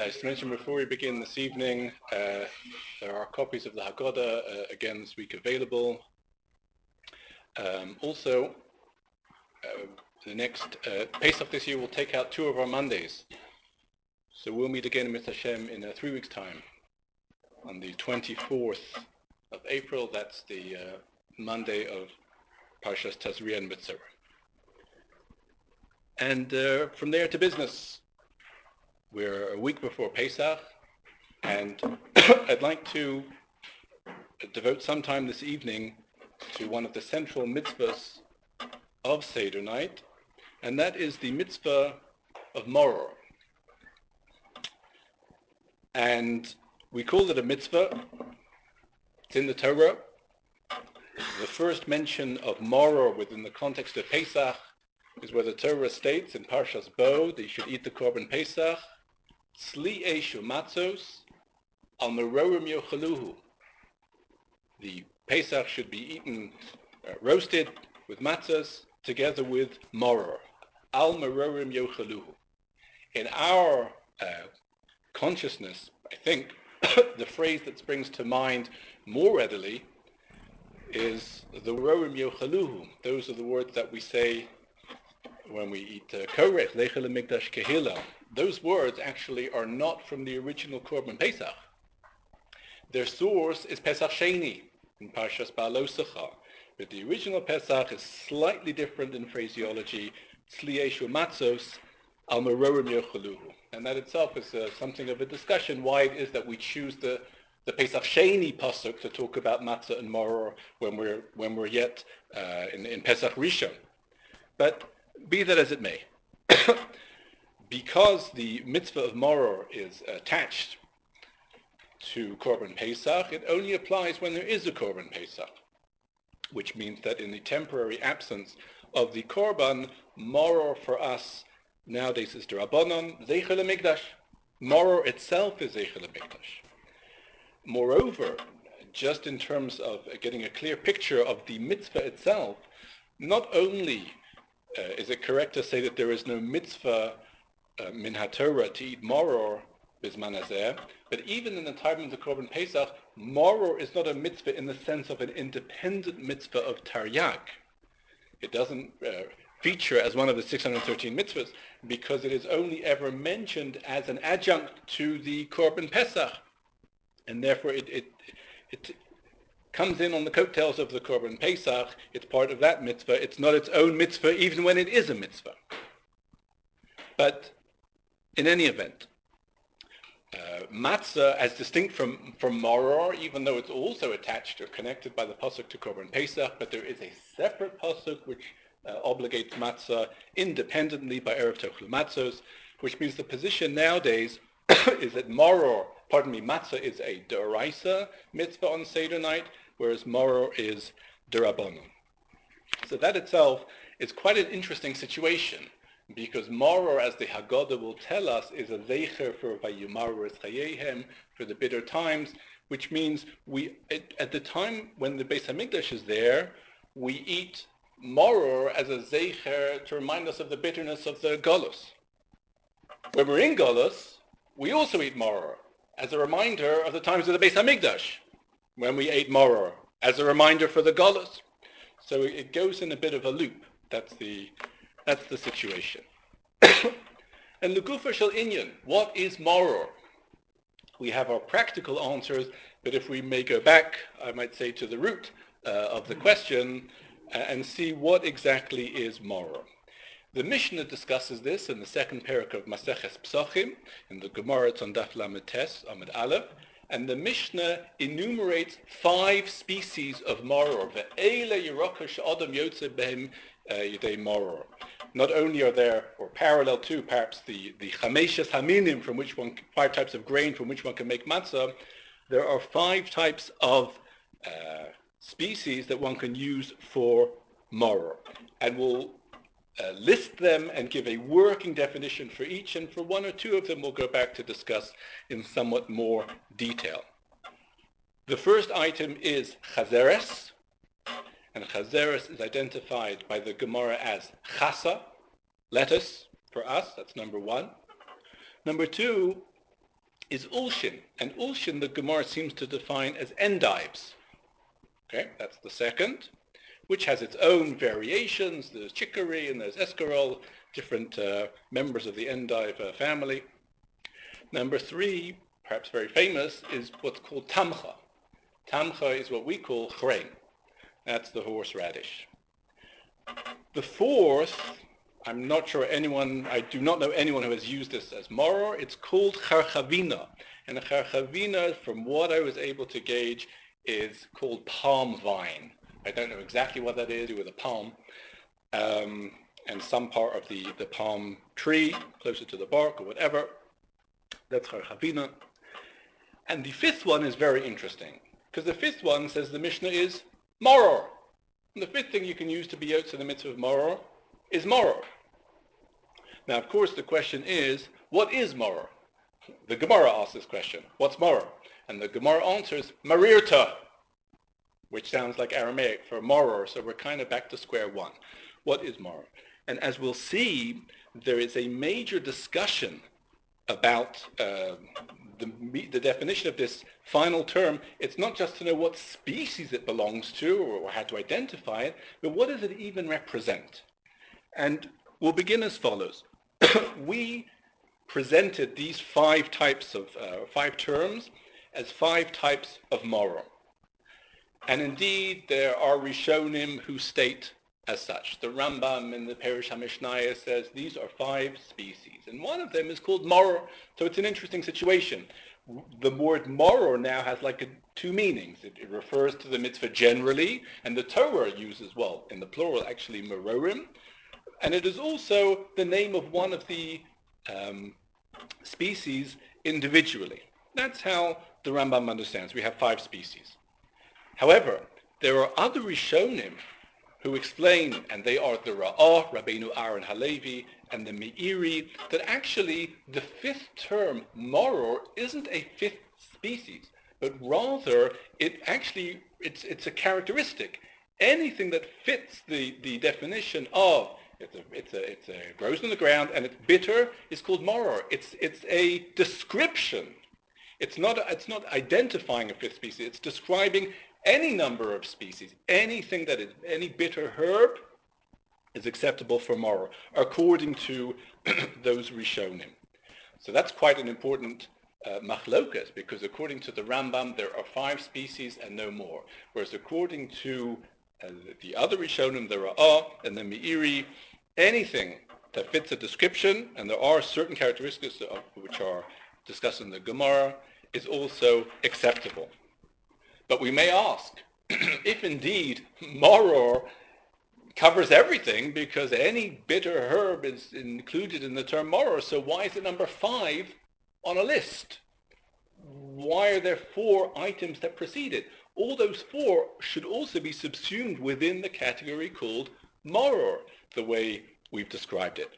As mentioned before we begin this evening, there are copies of the Haggadah again this week available. Also, the next Pesach this year will take out 2 of our Mondays. So we'll meet again with Hashem in 3 weeks' time. On the 24th of April, that's the Monday of Parshas Tazria and Mitzvah. And from there to business. We're a week before Pesach, and I'd like to devote some time this evening to one of the central mitzvahs of Seder night, and that is the mitzvah of Moror. And we call it a mitzvah. It's in the Torah. The first mention of Moror within the context of Pesach is where the Torah states in Parshas Bo that you should eat the Korban Pesach, Sli Eshu Matzos, Al Merorim Yochaluhu. The Pesach should be eaten roasted with matzahs together with Moror. Al Merorim Yochaluhu. In our consciousness, I think, the phrase that springs to mind more readily is the Merorim Yochaluhu. Those are the words that we say when we eat korech, lechel mikdash kehila. Those words actually are not from the original Korban Pesach. Their source is Pesach Sheni in Parshas Ba'alosecha. But the original Pesach is slightly different in phraseology, Tzli Eshu Matzos, Al Merorim Yochaluhu. And that itself is something of a discussion, why it is that we choose the Pesach Sheni pasuk to talk about matzah and moror when we're yet in Pesach Rishon. But be that as it may, because the mitzvah of Moror is attached to Korban Pesach, it only applies when there is a Korban Pesach, which means that in the temporary absence of the Korban, Moror for us nowadays is D'Rabbanan, Zeichel HaMikdash. Moror itself is Zeichel HaMikdash. Moreover, just in terms of getting a clear picture of the mitzvah itself, not only is it correct to say that there is no mitzvah min haTorah to eat moror bisman hazeh, but even in the time of the Korban Pesach, moror is not a mitzvah in the sense of an independent mitzvah of taryag. It doesn't feature as one of the 613 mitzvahs because it is only ever mentioned as an adjunct to the Korban Pesach, and therefore it comes in on the coattails of the Korban Pesach. It's part of that mitzvah. It's not its own mitzvah, even when it is a mitzvah. But in any event, matzah, as distinct from moror, even though it's also attached or connected by the pasuk to Korban Pesach, but there is a separate pasuk which obligates matzah independently by Erev Tochel Matzos, which means the position nowadays is that matzah is a d'oraisa mitzvah on Seder night, whereas moror is d'Rabbanan. So that itself is quite an interesting situation, because moror, as the Haggadah will tell us, is a zeicher for Vayumaru es chayehem, for the bitter times, which means at the time when the Beis Hamikdash is there, we eat moror as a zeicher to remind us of the bitterness of the Golus. When we're in Golus, we also eat moror as a reminder of the times of the Beis Hamikdash, when we ate moror, as a reminder for the Golus. So it goes in a bit of a loop. That's the situation. And L'gufa shel inyan, what is moror? We have our practical answers, but if we may go back, I might say, to the root of the question and see what exactly is moror. The Mishnah discusses this in the second parak of Maseches Psachim, in the Gemara it's on Daf Lamed Tes, Amud Aleph, and the Mishnah enumerates 5 species of moror. Ve'ele yeroka she'adam yotze behem yedei moror. Not only are there, or parallel to perhaps the chameshes haminim, 5 types of grain from which one can make matzah, there are 5 types of species that one can use for moror. And we'll list them and give a working definition for each, and for 1 or 2 of them we'll go back to discuss in somewhat more detail. The first item is chazeres, and chazeres is identified by the Gemara as chasa, lettuce for us, that's number 1. Number 2 is Ulshin. And Ulshin, the Gemara seems to define as endives. Okay, that's the second, which has its own variations. There's chicory and there's escarole, different members of the endive family. Number three, perhaps very famous, is what's called tamcha. Tamcha is what we call chrein. That's the horseradish. The fourth, I'm not sure anyone, I do not know anyone who has used this as maror. It's called charchavina. And the charchavina, from what I was able to gauge, is called palm vine. I don't know exactly what that is, with a palm. And some part of the palm tree, closer to the bark or whatever. That's charchavina. And the fifth one is very interesting, because the fifth one says the Mishnah is maror. And the fifth thing you can use to be yotze the mitzvah of maror is maror. Now, of course, the question is, what is maror? The Gemara asks this question, what's maror? And the Gemara answers, marirta, which sounds like Aramaic for maror, so we're kind of back to square one. What is maror? And as we'll see, there is a major discussion about the definition of this final term. It's not just to know what species it belongs to or how to identify it, but what does it even represent? And we'll begin as follows. We presented these five types of, five terms as five types of maror. And indeed, there are Rishonim who state as such. The Rambam in the Perush HaMishnaya says these are five species, and one of them is called maror. So it's an interesting situation. The word maror now has like two meanings. It refers to the mitzvah generally, and the Torah uses, well, in the plural, actually marorim, and it is also the name of one of the species individually. That's how the Rambam understands. We have five species. However, there are other Rishonim who explain, and they are the Ra'ah, Rabbeinu Aaron Halevi, and the Meiri, that actually the fifth term, maror, isn't a fifth species, but rather it's a characteristic. Anything that fits the definition of it grows on the ground and it's bitter is called maror. It's a description. It's not identifying a fifth species. It's describing any number of species. Anything that is any bitter herb is acceptable for maror, according to those Rishonim. So that's quite an important machlokas, because according to the Rambam, there are five species and no more. Whereas according to the other Rishonim, the Ra'ah and the Meiri, anything that fits a description, and there are certain characteristics which are discussed in the Gemara, is also acceptable. But we may ask, if indeed maror covers everything, because any bitter herb is included in the term maror, so why is it number 5 on a list? Why are there 4 items that precede it? All those 4 should also be subsumed within the category called maror, the way we've described it.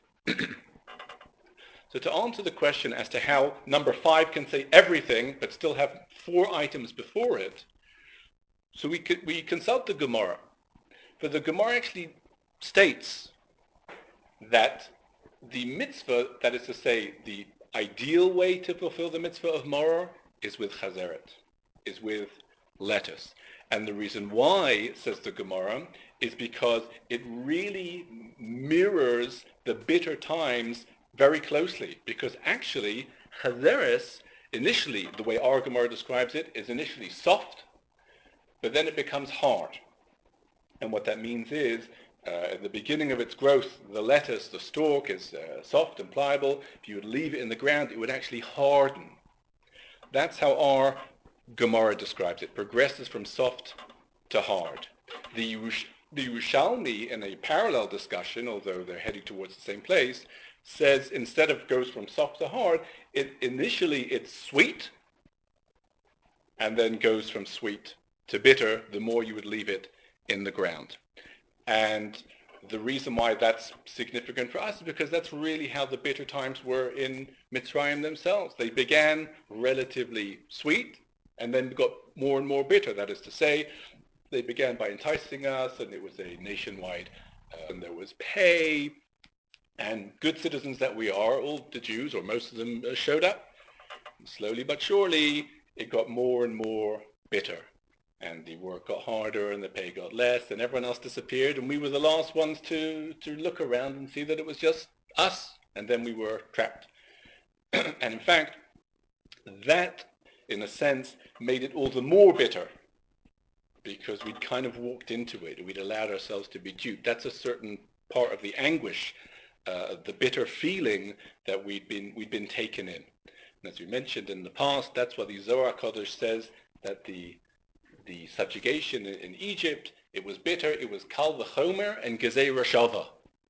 So to answer the question as to how number 5 can say everything but still have 4 items before it, so we consult the Gemara. For the Gemara actually states that the mitzvah, that is to say, the ideal way to fulfill the mitzvah of maror is with chazeret, is with lettuce. And the reason why, says the Gemara, is because it really mirrors the bitter times very closely. Because actually, chazeres, initially, the way our Gemara describes it, is initially soft, but then it becomes hard. And what that means is, at the beginning of its growth, the lettuce, the stalk, is soft and pliable. If you would leave it in the ground, it would actually harden. That's how our Gemara describes it. Progresses from soft to hard. The Yerushalmi, in a parallel discussion, although they're heading towards the same place, says instead of goes from soft to hard, initially it's sweet, and then goes from sweet to bitter the more you would leave it in the ground. And the reason why that's significant for us is because that's really how the bitter times were in Mitzrayim themselves. They began relatively sweet and then got more and more bitter. That is to say, they began by enticing us, and it was a nationwide, and there was pay, and good citizens that we are, all the Jews, or most of them, showed up. Slowly but surely, it got more and more bitter. And the work got harder and the pay got less and everyone else disappeared and we were the last ones to look around and see that it was just us. And then we were trapped. And in fact, that, in a sense, made it all the more bitter because we'd kind of walked into it. We'd allowed ourselves to be duped. That's a certain part of the anguish, the bitter feeling that we'd been taken in. And as we mentioned in the past, that's what the Zohar Kodesh says, that the subjugation in Egypt, it was bitter. It was Kal v'chomer and Gezerah Shava.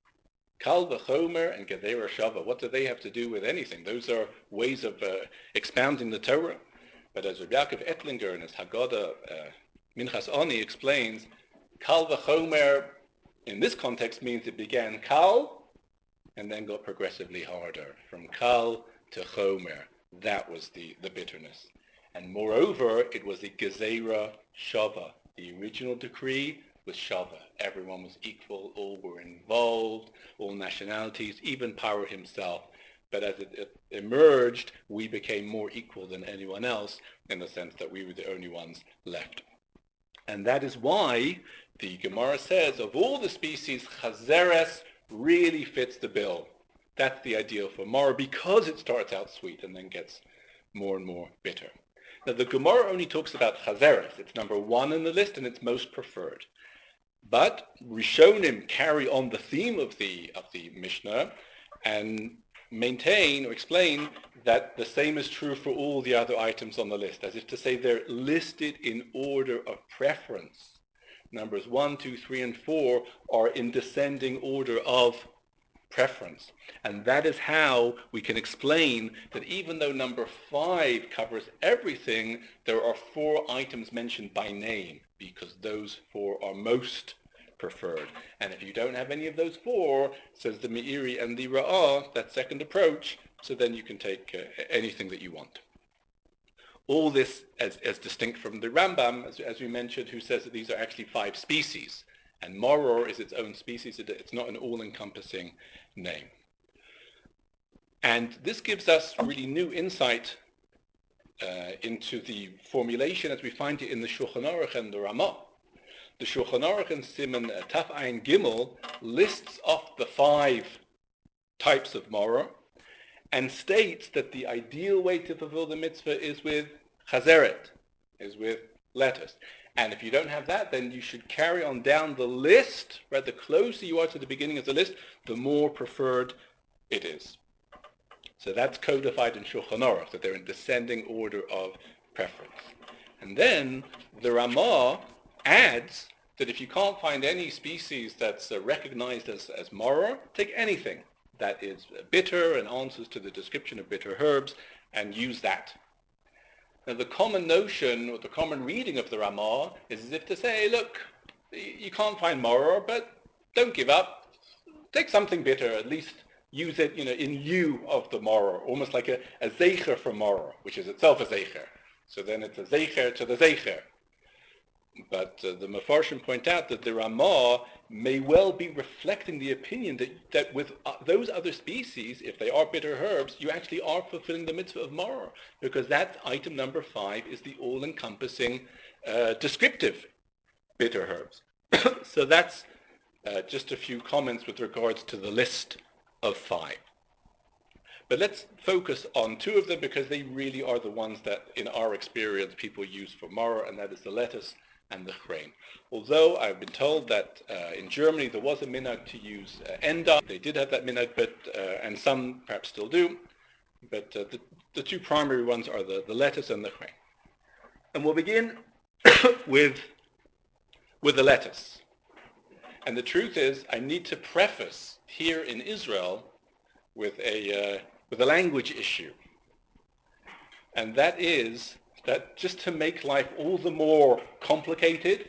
Kal v'chomer and Gezerah Shava. What do they have to do with anything? Those are ways of expounding the Torah. But as Rabbi Yaakov Ettlinger in his Haggadah Minchas Ani explains, Kal v'chomer in this context means it began Kal and then got progressively harder. From Kal to Chomer. That was the bitterness. And moreover, it was the Gezerah Shava. The original decree was Shava. Everyone was equal, all were involved, all nationalities, even Paro himself. But as it emerged, we became more equal than anyone else in the sense that we were the only ones left. And that is why the Gemara says, of all the species, Chazeres really fits the bill. That's the ideal for Mara because it starts out sweet and then gets more and more bitter. Now the Gemara only talks about Chazeres. It's number one in the list and it's most preferred. But Rishonim carry on the theme of the Mishnah and maintain or explain that the same is true for all the other items on the list, as if to say they're listed in order of preference. Numbers 1, 2, 3, and 4 are in descending order of preference. And that is how we can explain that even though number 5 covers everything, there are 4 items mentioned by name because those 4 are most preferred. And if you don't have any of those 4, says the Meiri and the Ra'ah, that second approach, so then you can take anything that you want. All this as distinct from the Rambam, as we mentioned, who says that these are actually 5 species. And Maror is its own species. It's not an all-encompassing name. And this gives us really new insight into the formulation as we find it in the Shulchan Aruch and the Ramah. The Shulchan Aruch in Siman Taf Ayin Gimel lists off the 5 types of Maror and states that the ideal way to fulfill the mitzvah is with chazeret, is with lettuce. And if you don't have that, then you should carry on down the list, right? The closer you are to the beginning of the list, the more preferred it is. So that's codified in Shulchan Aruch, that they're in descending order of preference. And then the Ramah adds that if you can't find any species that's recognized as maror, take anything that is bitter and answers to the description of bitter herbs and use that. Now the common notion or the common reading of the Ramah is as if to say, look, you can't find maror, but don't give up. Take something bitter, at least use it, in lieu of the maror, almost like a zeicher for maror, which is itself a zeicher. So then it's a zeicher to the zeicher. But the Mefarshim point out that the Ramah may well be reflecting the opinion that with those other species, if they are bitter herbs, you actually are fulfilling the mitzvah of maror, because that item number 5 is the all-encompassing descriptive bitter herbs. So that's just a few comments with regards to the list of 5. But let's focus on 2 of them because they really are the ones that, in our experience, people use for maror, and that is the lettuce and the chrein. Although I've been told that in Germany there was a minhag to use enda. They did have that minhag, but and some perhaps still do. But the 2 primary ones are the lettuce and the chrein. And we'll begin with the lettuce. And the truth is, I need to preface here in Israel with a language issue. And that is that just to make life all the more complicated,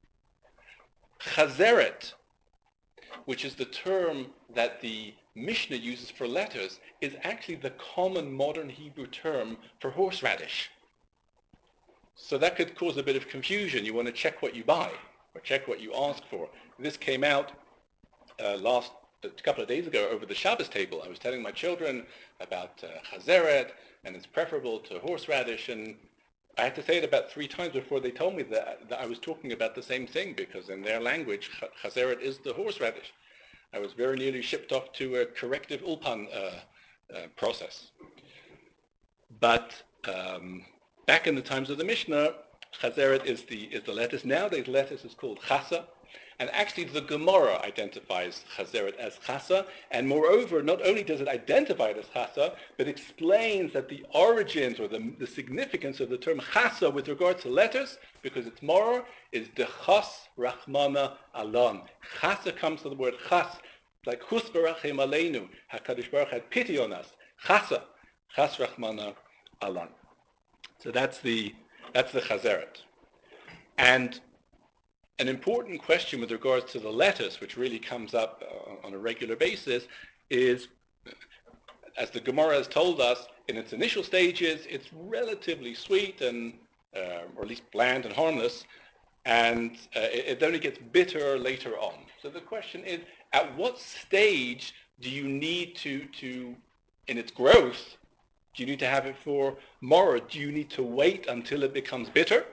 chazeret, which is the term that the Mishnah uses for lettuce, is actually the common modern Hebrew term for horseradish. So that could cause a bit of confusion. You want to check what you buy or check what you ask for. This came out last a couple of days ago over the Shabbos table. I was telling my children about chazeret, and it's preferable to horseradish, and I had to say it about 3 times before they told me that I was talking about the same thing, because in their language, chazeret is the horseradish. I was very nearly shipped off to a corrective ulpan process. But back in the times of the Mishnah, chazeret is the lettuce. Nowadays, lettuce is called chasa. And actually, the Gemara identifies chazeret as chasa, and moreover, not only does it identify it as chasa, but explains that the origins or the significance of the term chasa with regard to lettuce, because it's morer, is dechas rachmana alan. Chasa comes from the word chas, like chus barachem aleinu. HaKadosh Baruch had pity on us. Chasa, chas rachmana alan. So that's the chazeret. And an important question with regards to the lettuce, which really comes up on a regular basis, is, as the Gemara has told us, in its initial stages, it's relatively sweet and, or at least bland and harmless, and it only gets bitter later on. So the question is, at what stage do you need to in its growth, do you need to have it for maror? Do you need to wait until it becomes bitter?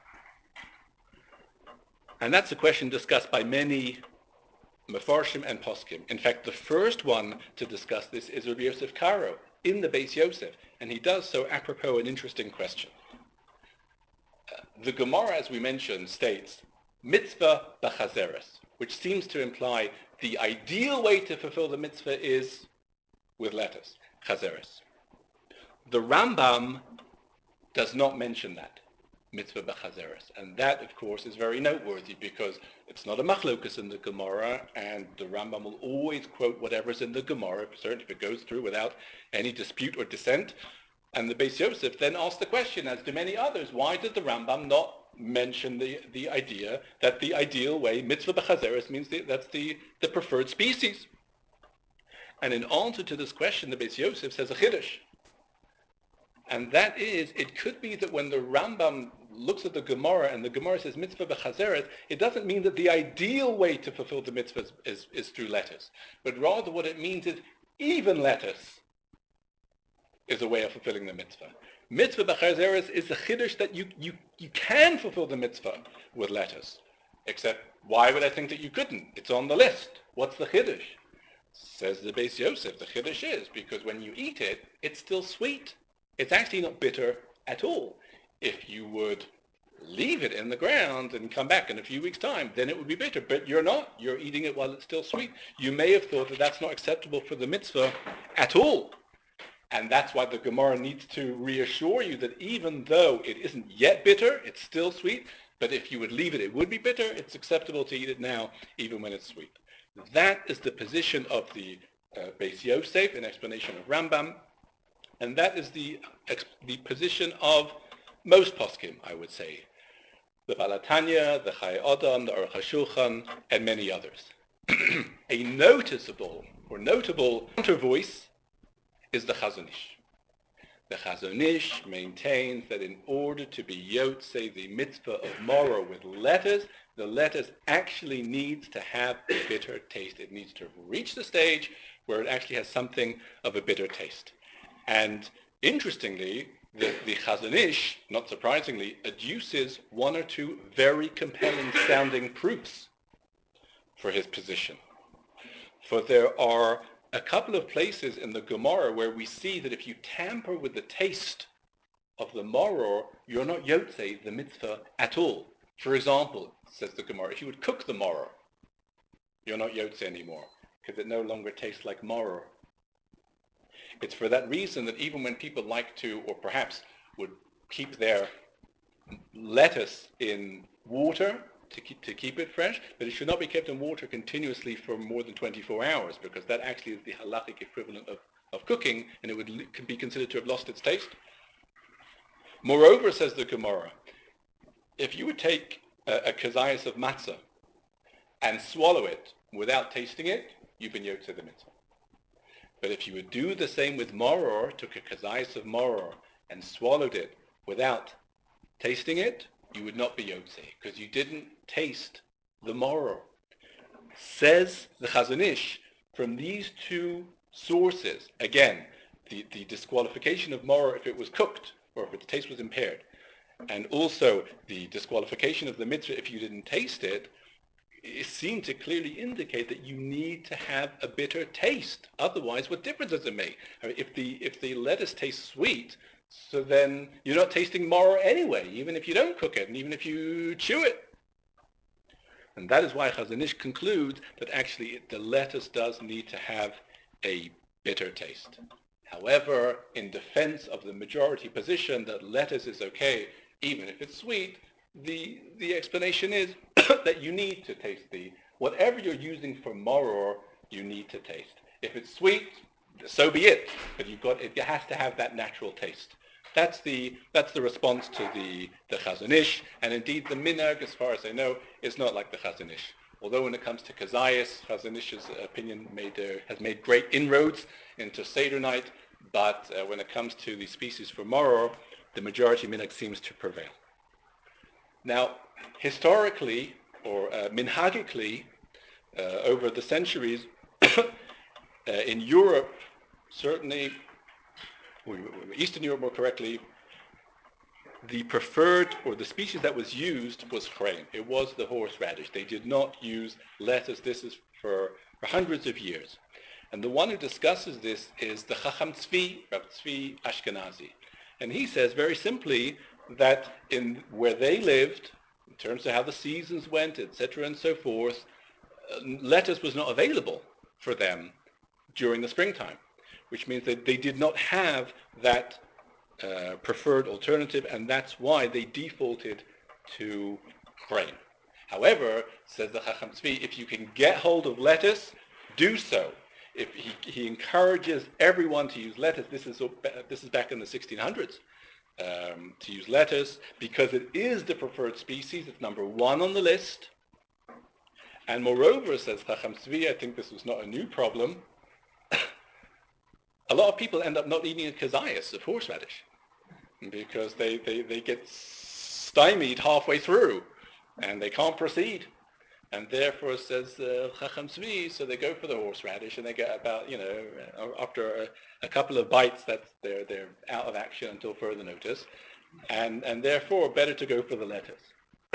And that's a question discussed by many Mefarshim and Poskim. In fact, the first one to discuss this is Rabbi Yosef Karo in the Beis Yosef, and he does so apropos an interesting question. The Gemara, as we mentioned, states, mitzvah b'chazeres, which seems to imply the ideal way to fulfill the mitzvah is with lettuce, chazeres. The Rambam does not mention that, mitzvah b'chazeres. And that, of course, is very noteworthy because it's not a machlokus in the Gemara, and the Rambam will always quote whatever's in the Gemara, certainly if it goes through without any dispute or dissent. And the Beis Yosef then asks the question, as do many others, why did the Rambam not mention the idea that the ideal way, mitzvah b'chazeres, means that's the preferred species? And in answer to this question, the Beis Yosef says a chiddush. And that is, it could be that when the Rambam looks at the Gemara and the Gemara says mitzvah b'chazeres, it doesn't mean that the ideal way to fulfill the mitzvah is through lettuce. But rather what it means is even lettuce is a way of fulfilling the mitzvah. Mitzvah b'chazeres is a chiddush that you can fulfill the mitzvah with lettuce. Except, why would I think that you couldn't? It's on the list. What's the chiddush? Says the Beis Yosef, the chiddush is, because when you eat it, it's still sweet. It's actually not bitter at all. If you would leave it in the ground and come back in a few weeks' time, then it would be bitter. But you're not. You're eating it while it's still sweet. You may have thought that that's not acceptable for the mitzvah at all. And that's why the Gemara needs to reassure you that even though it isn't yet bitter, it's still sweet. But if you would leave it, it would be bitter. It's acceptable to eat it now, even when it's sweet. That is the position of the Beis Yosef in explanation of Rambam. And that is the position of most poskim, I would say. The Baal HaTanya, the Chayei Adam, the Aruch HaShulchan, and many others. A notable counter voice is the Chazon Ish. The Chazon Ish maintains that in order to be yotzei the mitzvah of maror with lettuce, the lettuce actually needs to have a bitter taste. It needs to reach the stage where it actually has something of a bitter taste. And interestingly, the Chazon Ish, not surprisingly, adduces one or two very compelling sounding proofs for his position. For there are a couple of places in the Gemara where we see that if you tamper with the taste of the maror, you're not yotzei the mitzvah at all. For example, says the Gemara, if you would cook the maror, you're not yotzei anymore because it no longer tastes like maror. It's for that reason that even when people like to, or perhaps would keep their lettuce in water to keep it fresh, but it should not be kept in water continuously for more than 24 hours, because that actually is the halachic equivalent of cooking, and it could be considered to have lost its taste. Moreover, says the Gemara, if you would take a kazayas of matzah and swallow it without tasting it, you've been yotzei the mitzvah. But if you would do the same with maror, took a kazayas of maror and swallowed it without tasting it, you would not be yotzei, because you didn't taste the maror. Says the Chazon Ish, from these two sources, again, the disqualification of maror if it was cooked or if its taste was impaired, and also the disqualification of the mitzvah if you didn't taste it, it seemed to clearly indicate that you need to have a bitter taste. Otherwise, what difference does it make? I mean, if the lettuce tastes sweet, so then you're not tasting maror anyway, even if you don't cook it and even if you chew it. And that is why Chazon Ish concludes that actually the lettuce does need to have a bitter taste. However, in defense of the majority position that lettuce is okay even if it's sweet, the explanation is that you need to taste whatever you're using for maror, you need to taste. If it's sweet, so be it, but it has to have that natural taste. That's the response to the Chazon Ish, and indeed the minhag, as far as I know, is not like the Chazon Ish. Although when it comes to kazayas, Chazon Ish's opinion has made great inroads into Seder night, but when it comes to the species for maror, the majority minhag seems to prevail. Now, historically, or minhagically, over the centuries, in Europe, certainly, Eastern Europe more correctly, the preferred, or the species that was used was chrein. It was the horseradish. They did not use lettuce. This is for hundreds of years. And the one who discusses this is the Chacham Tzvi, Rav Tzvi Ashkenazi. And he says very simply that in where they lived, in terms of how the seasons went, etc. and so forth, lettuce was not available for them during the springtime, which means that they did not have that preferred alternative, and that's why they defaulted to chrein. However, says the Chacham Tzvi, if you can get hold of lettuce, do so. If he encourages everyone to use lettuce, this is back in the 1600s, to use lettuce because it is the preferred species. It's number one on the list. And moreover, says Chacham Tzvi, I think this was not a new problem, a lot of people end up not eating a kazayas of horseradish because they get stymied halfway through and they can't proceed. And therefore, says Chacham Tzvi, so they go for the horseradish and they get about, after a couple of bites, they're out of action until further notice. And therefore, better to go for the lettuce.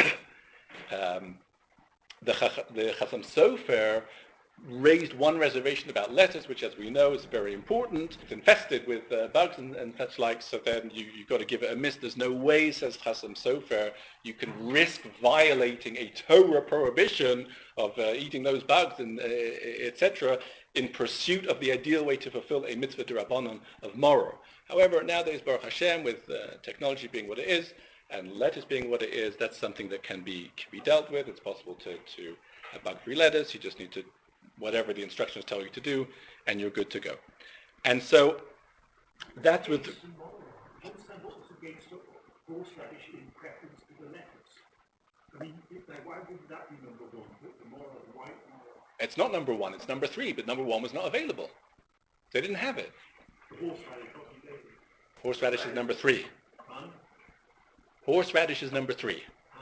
The Chacham Sofer raised one reservation about lettuce, which, as we know, is very important. It's infested with bugs and such like, so then you've got to give it a miss. There's no way, says Chacham Sofer, you can risk violating a Torah prohibition of eating those bugs and etc. in pursuit of the ideal way to fulfill a mitzvah d'Rabbanan of maror. However, nowadays, Baruch Hashem, with technology being what it is, and lettuce being what it is, that's something that can be dealt with. It's possible to have bug-free lettuce. You just need to whatever the instructions tell you to do, and you're good to go. And so that's with... What's against horseradish in preference to the lettuce? I mean, why wouldn't that be number one? The more of the white maror. It's not number one, it's number three, but number one was not available. They didn't have it. Horseradish, what do you think? Horseradish is number three. Huh? Horseradish is number three.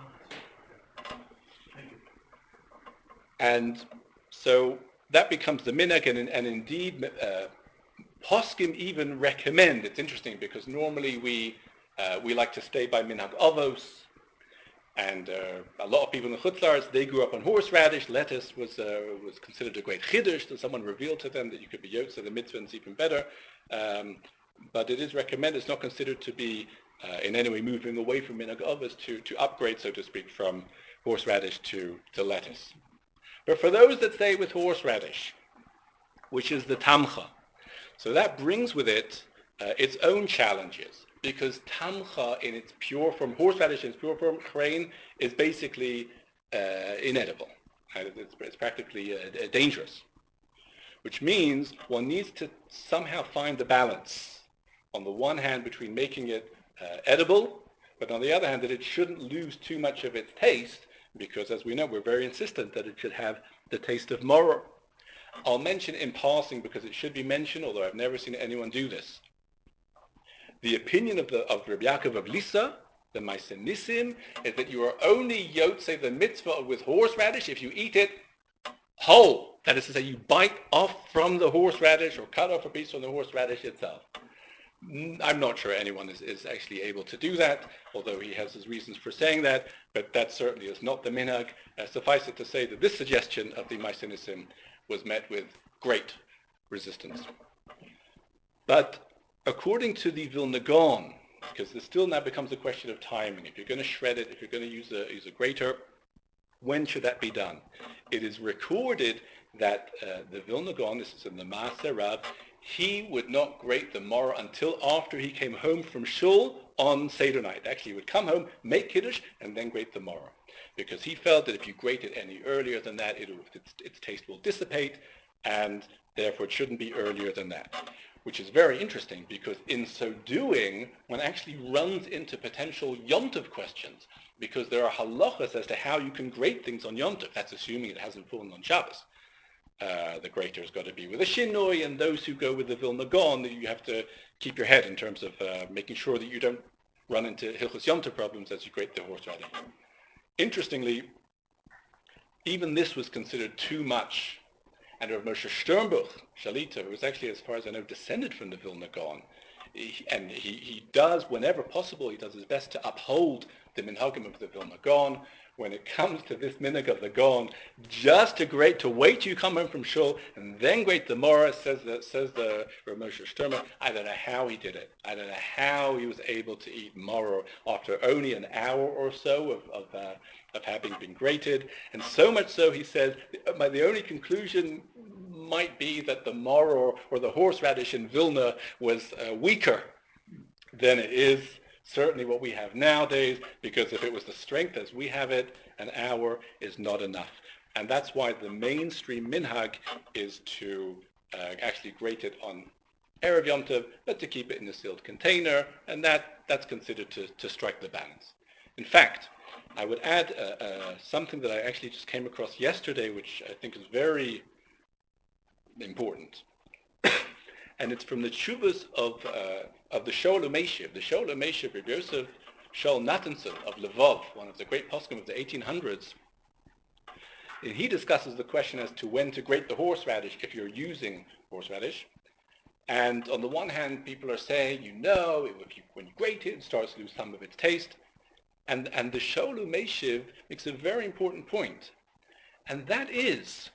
Thank you. And so that becomes the minhag, and indeed, poskim even recommend. It's interesting because normally we like to stay by minhag avos, and a lot of people in the chutzlaretz, they grew up on horseradish. Lettuce was considered a great chiddush, that someone revealed to them that you could be yotze the mitzvah, and it's even better. But it is recommended. It's not considered to be in any way moving away from minhag avos to upgrade, so to speak, from horseradish to lettuce. But for those that stay with horseradish, which is the tamcha, so that brings with it its own challenges, because tamcha in its pure form, horseradish in its pure form, chrein, is basically inedible. It's practically dangerous, which means one needs to somehow find the balance, on the one hand, between making it edible, but on the other hand, that it shouldn't lose too much of its taste, because as we know, we're very insistent that it should have the taste of maror. I'll mention in passing, because it should be mentioned, although I've never seen anyone do this. The opinion of Rabbi Yaakov of Lissa, the Ma'aseh Nisim, is that you are only yotze the mitzvah with horseradish if you eat it whole. That is to say, you bite off from the horseradish or cut off a piece from the horseradish itself. I'm not sure anyone is actually able to do that, although he has his reasons for saying that, but that certainly is not the minhag. Suffice it to say that this suggestion of the Mycenisim was met with great resistance. But according to the Vilna Gaon, because this still now becomes a question of timing, if you're going to shred it, if you're going to use a grater, when should that be done? It is recorded that the Vilna Gaon, this is in the Maaseh Rav, he would not grate the maror until after he came home from shul on Seder night. Actually, he would come home, make kiddush, and then grate the maror, because he felt that if you grate it any earlier than that, its taste will dissipate, and therefore it shouldn't be earlier than that. Which is very interesting, because in so doing, one actually runs into potential Yom Tov questions, because there are halachas as to how you can grate things on Yom Tov. That's assuming it hasn't fallen on Shabbos. The grater's got to be with a shinoi, and those who go with the Vilna Gaon, you have to keep your head in terms of making sure that you don't run into Hilchos Yom Tov problems as you grate the horseradish. Interestingly, even this was considered too much, and Rav Moshe Sternbuch, Shalita, who was actually, as far as I know, descended from the Vilna Gaon, he does, whenever possible, he does his best to uphold the minhagim of the Vilna Gaon. When it comes to this minhag of the Gaon, just to wait till you come home from shul and then grate the maror, says the Rav Moshe Sternbuch. I don't know how he did it. I don't know how he was able to eat maror after only an hour or so of having been grated, and so much so, he said, the only conclusion might be that the maror or the horseradish in Vilna was weaker than it is certainly what we have nowadays, because if it was the strength as we have it, an hour is not enough. And that's why the mainstream minhag is to actually grate it on Erev Yom Tov, but to keep it in a sealed container, and that's considered to strike the balance. In fact, I would add something that I actually just came across yesterday, which I think is very important. And it's from the tshuvas of the Shoel U'Meishiv. The Shoel U'Meishiv, Rabbi Yosef Shaul Nathanson of Lvov, one of the great poskim of the 1800s, and he discusses the question as to when to grate the horseradish if you're using horseradish. And on the one hand, people are saying, when you grate it, it starts to lose some of its taste. And the Shoel U'Meishiv makes a very important point, and that is,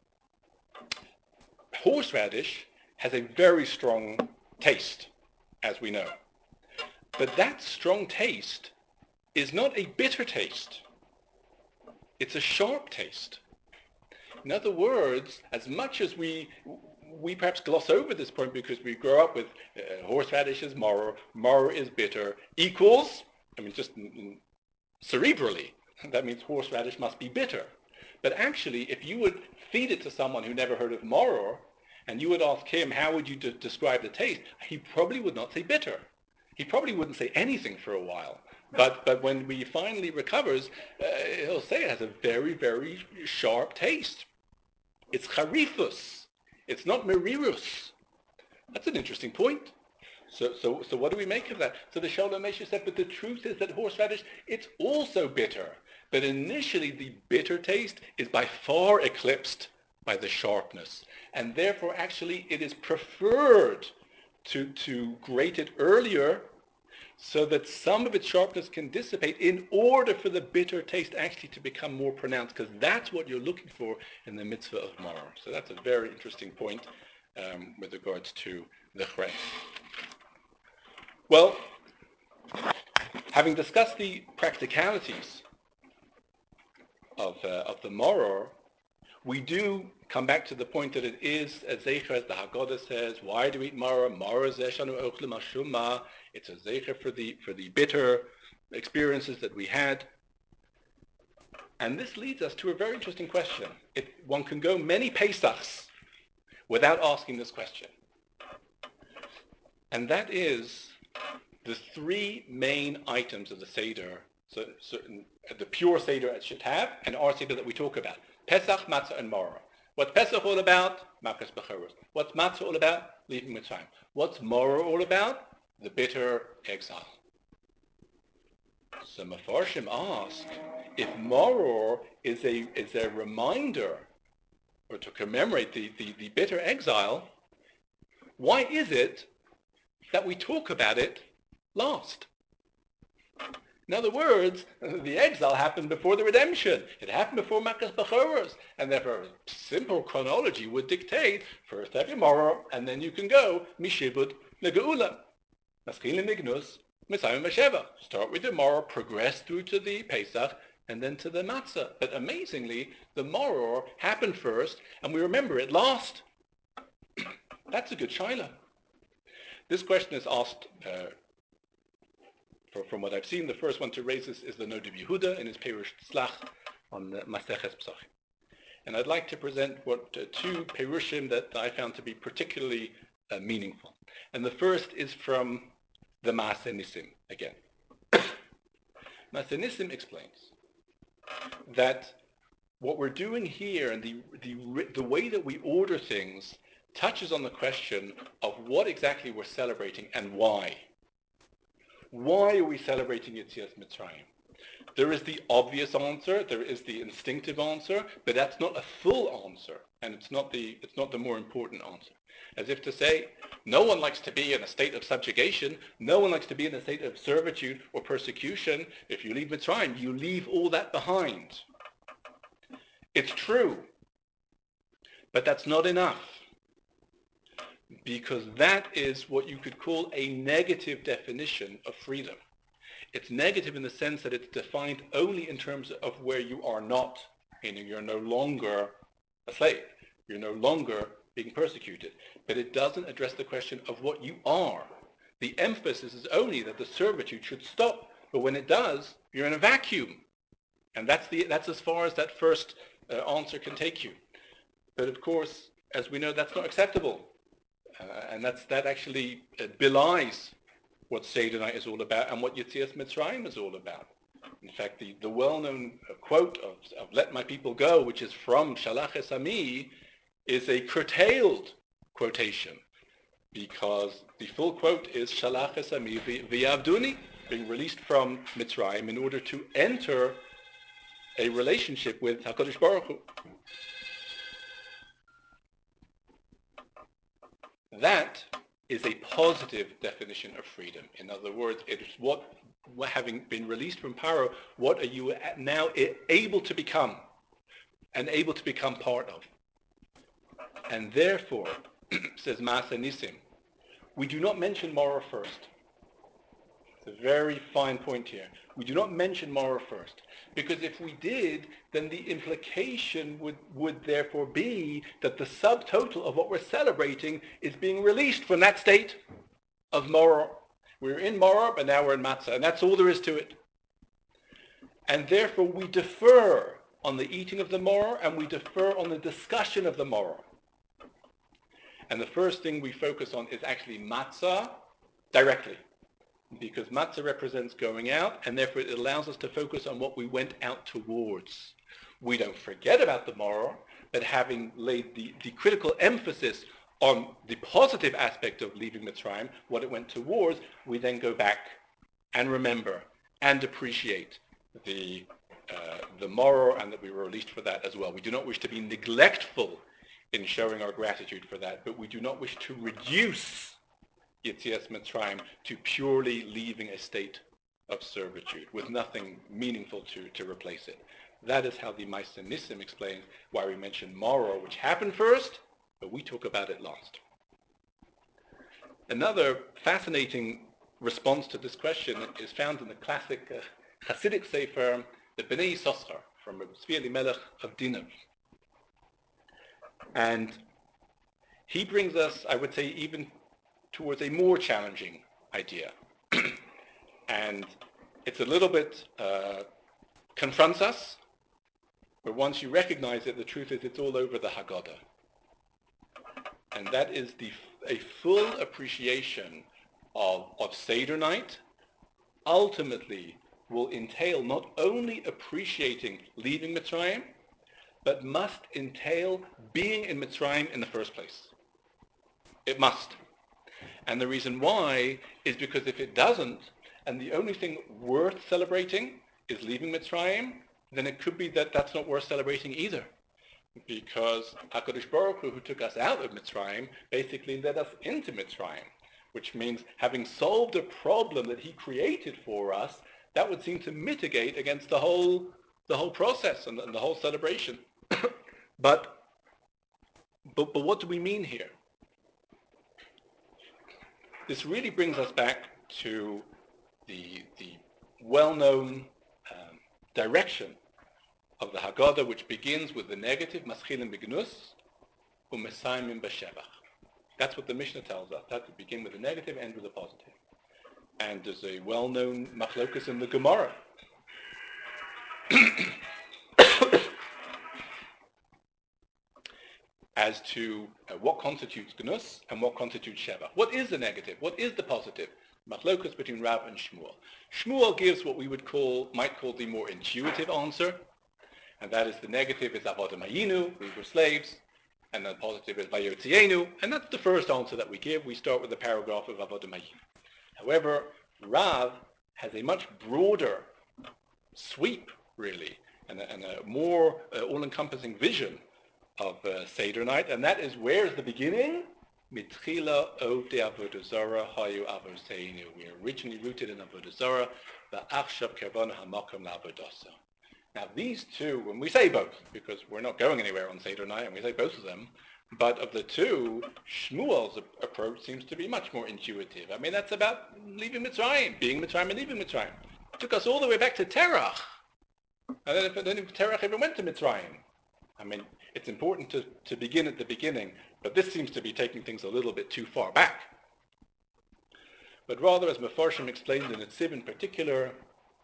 horseradish has a very strong taste, as we know. But that strong taste is not a bitter taste. It's a sharp taste. In other words, as much as we perhaps gloss over this point because we grow up with horseradish is maror is bitter, equals, just cerebrally, that means horseradish must be bitter. But actually, if you would feed it to someone who never heard of maror, and you would ask him, how would you describe the taste? He probably would not say bitter. He probably wouldn't say anything for a while. But when he finally recovers, he'll say it has a very, very sharp taste. It's charifus. It's not merirus. That's an interesting point. So what do we make of that? So the Shoel U'Meishiv said, but the truth is that horseradish, it's also bitter. But initially, the bitter taste is by far eclipsed by the sharpness. And therefore, actually, it is preferred to grate it earlier so that some of its sharpness can dissipate in order for the bitter taste actually to become more pronounced, because that's what you're looking for in the mitzvah of maror. So that's a very interesting point with regards to the chrei. Well, having discussed the practicalities of the maror, we do come back to the point that it is a zecher, as the Haggadah says. Why do we eat maror? Maror zeshanu ochlim ashuma. It's a zecher for the bitter experiences that we had. And this leads us to a very interesting question. One can go many Pesachs without asking this question. And that is the three main items of the Seder, the pure Seder it should have, and our Seder that we talk about. Pesach, Matzah, and Maror. What's Pesach all about? Makas Bechoros. What's Matzah all about? Leaving Mitzrayim. What's Maror all about? The bitter exile. So Mefarshim ask if Maror is a reminder or to commemorate the bitter exile, why is it that we talk about it last? In other words, the exile happened before the redemption. It happened before Makkos Bechoros. And therefore, simple chronology would dictate, first have your Moror, and then you can go, Mishibud Legeula. Maschil Mignus, Messiah Mesheva. Start with the Moror, progress through to the Pesach, and then to the Matzah. But amazingly, the Moror happened first, and we remember it last. That's a good shaila. This question is asked from what I've seen. The first one to raise this is the Noda B'Yehuda in his Perush Tzlach on the Maseches Pesachim. And I'd like to present two Perushim that I found to be particularly meaningful. And the first is from the Maaseh Nisim again. Maaseh Nisim explains that what we're doing here and the way that we order things touches on the question of what exactly we're celebrating and why. Why are we celebrating Yetzias Mitzrayim? There is the obvious answer, there is the instinctive answer, but that's not a full answer, and it's not the more important answer. As if to say, no one likes to be in a state of subjugation, no one likes to be in a state of servitude or persecution. If you leave Mitzrayim, you leave all that behind. It's true, but that's not enough, because that is what you could call a negative definition of freedom. It's negative in the sense that it's defined only in terms of where you are not, meaning you're no longer a slave, you're no longer being persecuted. But it doesn't address the question of what you are. The emphasis is only that the servitude should stop, but when it does, you're in a vacuum. And that's as far as that first answer can take you. But of course, as we know, that's not acceptable. And that actually belies what Seder night is all about and what Yetzias Mitzrayim is all about. In fact, the well-known quote of "Let my people go," which is from Shalach es Ami, is a curtailed quotation, because the full quote is Shalach es Ami v'yavduni, being released from Mitzrayim in order to enter a relationship with HaKadosh Baruch Hu. That is a positive definition of freedom. In other words, it is what, having been released from Paro, what are you now able to become and able to become part of? And therefore, says Maaseh Nisim, we do not mention Moror first. It's a very fine point here. We do not mention Moror first, because if we did, then the implication would therefore be that the subtotal of what we're celebrating is being released from that state of Moror. We're in Moror, but now we're in Matzah, and that's all there is to it. And therefore we defer on the eating of the Moror, and we defer on the discussion of the Moror. And the first thing we focus on is actually Matzah directly, because Matzah represents going out, and therefore it allows us to focus on what we went out towards. We don't forget about the Moror, but having laid the critical emphasis on the positive aspect of leaving Mitzrayim, what it went towards, we then go back and remember and appreciate the Moror, and that we were released for that as well. We do not wish to be neglectful in showing our gratitude for that, but we do not wish to reduce Yetzias Mitzrayim to purely leaving a state of servitude with nothing meaningful to replace it. That is how the Maaseh Nisim explains why we mention Moror, which happened first, but we talk about it last. Another fascinating response to this question is found in the classic Hasidic Sefer, the Bnei Yissaschar, from Tzvi Elimelech of Dinov. And he brings us, I would say, even towards a more challenging idea. And it's a little bit, confronts us, but once you recognize it, the truth is it's all over the Haggadah. And that is a full appreciation of Seder night ultimately will entail not only appreciating leaving Mitzrayim, but must entail being in Mitzrayim in the first place. It must. And the reason why is because if it doesn't, and the only thing worth celebrating is leaving Mitzrayim, then it could be that that's not worth celebrating either. because HaKadosh Baruch Hu, who took us out of Mitzrayim, basically led us into Mitzrayim, which means having solved a problem that he created for us, that would seem to mitigate against the whole process and the whole celebration. But what do we mean here? This really brings us back to the well-known direction of the Haggadah, which begins with the negative, Maschilim b'gnus, u'mesayimim b'shevach. That's what the Mishnah tells us. That to begin with the negative, end with the positive. And there's a well-known machlokus in the Gemara. As to what constitutes gnus and what constitutes shevach. What is the negative? What is the positive? Machlokus between Rav and Shmuel. Shmuel gives what we might call the more intuitive answer, and that is the negative is avodah mayinu, we were slaves, and the positive is vayotzienu, and that's the first answer that we give. We start with the paragraph of avodah mayinu. However, Rav has a much broader sweep, really, and a more all-encompassing vision of Seder night, and that is, where is the beginning? Mitchila ovdei avodah zara hayu avoseinu. We are originally rooted in avodah zara, va'achshav kavana hamakom la'avodasa. Now these two, when we say both, because we're not going anywhere on Seder night, and we say both of them, but of the two, Shmuel's approach seems to be much more intuitive. I mean, that's about leaving Mitzrayim, being Mitzrayim and leaving Mitzrayim. It took us all the way back to Terach. And then if Terach ever went to Mitzrayim. I mean, it's important to begin at the beginning, but this seems to be taking things a little bit too far back. But rather, as Mefarshim explained in Netziv in particular,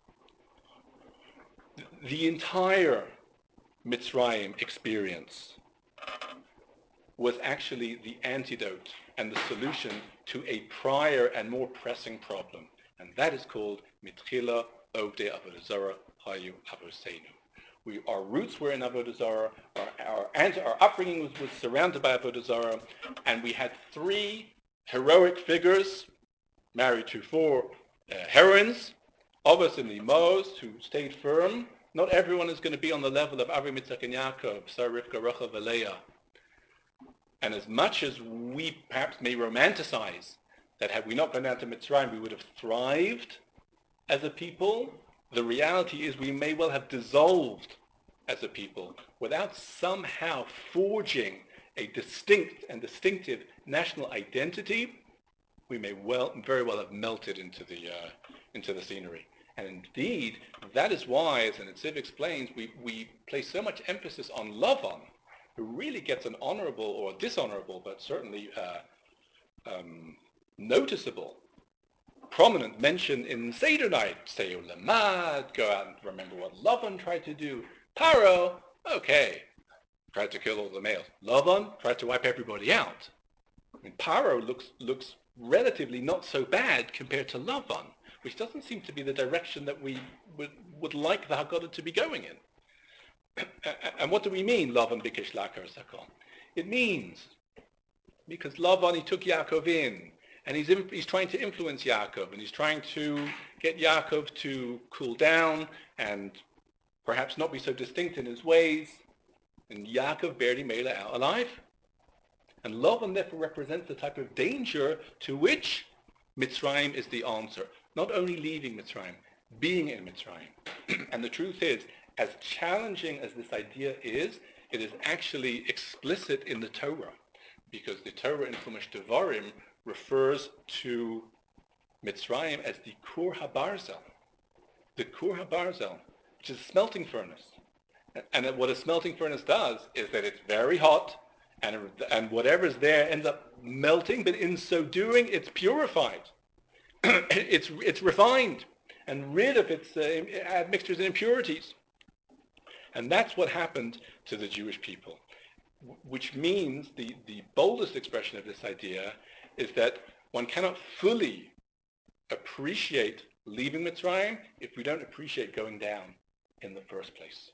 the entire Mitzrayim experience was actually the antidote and the solution to a prior and more pressing problem. And that is called Mitchila Ovdei Avodah Zara Hayu Avoseinu. Our roots were in Avodah Zarah, our upbringing was surrounded by Avodah Zarah, and we had three heroic figures married to four heroines, Avos and Imos, who stayed firm. Not everyone is going to be on the level of Avram, Yitzchak, and Yaakov, Sarah, Rivka, Rachel, and Leah. And as much as we perhaps may romanticize that had we not gone down to Mitzrayim, we would have thrived as a people, the reality is we may well have dissolved as a people without somehow forging a distinct and distinctive national identity. We may very well have melted into the scenery. And indeed, that is why, as the Netziv explains, we place so much emphasis on Lavan, who really gets an honorable or dishonorable, but certainly noticeable, prominent mention in Seder night. Seyu Lamad, go out and remember what Lavan tried to do. Paro, okay, tried to kill all the males. Lavan tried to wipe everybody out. I mean, Paro looks relatively not so bad compared to Lavan, which doesn't seem to be the direction that we would like the Haggadah to be going in. And what do we mean, Lavan bikesh lakar zakon? It means, because Lavan, he took Yaakov in, and he's trying to influence Yaakov, and he's trying to get Yaakov to cool down and perhaps not be so distinct in his ways. And Yaakov barely made it out alive. And Lavan therefore represents the type of danger to which Mitzrayim is the answer. Not only leaving Mitzrayim, being in Mitzrayim. And the truth is, as challenging as this idea is, it is actually explicit in the Torah, because the Torah in Chumash Devarim refers to Mitzrayim as the Kur HaBarzel. The Kur HaBarzel, which is a smelting furnace. And what a smelting furnace does is that it's very hot, and whatever's there ends up melting, but in so doing, it's purified. It's refined and rid of its admixtures and impurities. And that's what happened to the Jewish people, which means the boldest expression of this idea is that one cannot fully appreciate leaving Mitzrayim if we don't appreciate going down in the first place.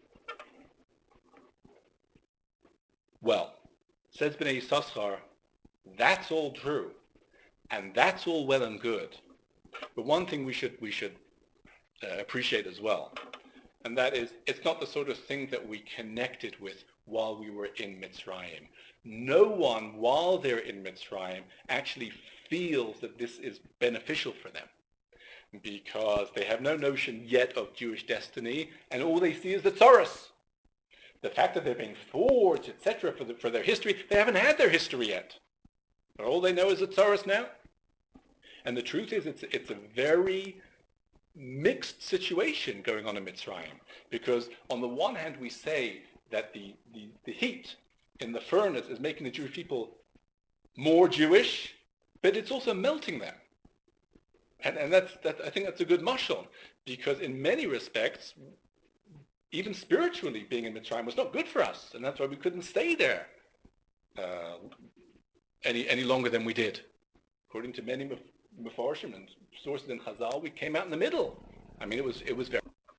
Well, says Bnei Yissaschar, that's all true, and that's all well and good. But one thing we should appreciate as well, and that is, it's not the sort of thing that we connected with while we were in Mitzrayim. No one, while they're in Mitzrayim, actually feels that this is beneficial for them, because they have no notion yet of Jewish destiny, and all they see is the Tzoros. The fact that they're being forged, etc., for their history, they haven't had their history yet. But all they know is the Tzoros now. And the truth is, it's a very mixed situation going on in Mitzrayim, because on the one hand we say that the heat in the furnace is making the Jewish people more Jewish, but it's also melting them. And I think that's a good mashal, because in many respects, even spiritually, being in Mitzrayim was not good for us, and that's why we couldn't stay there any longer than we did. According to many Mefarshim and sources in Chazal, we came out in the middle. I mean, it was very.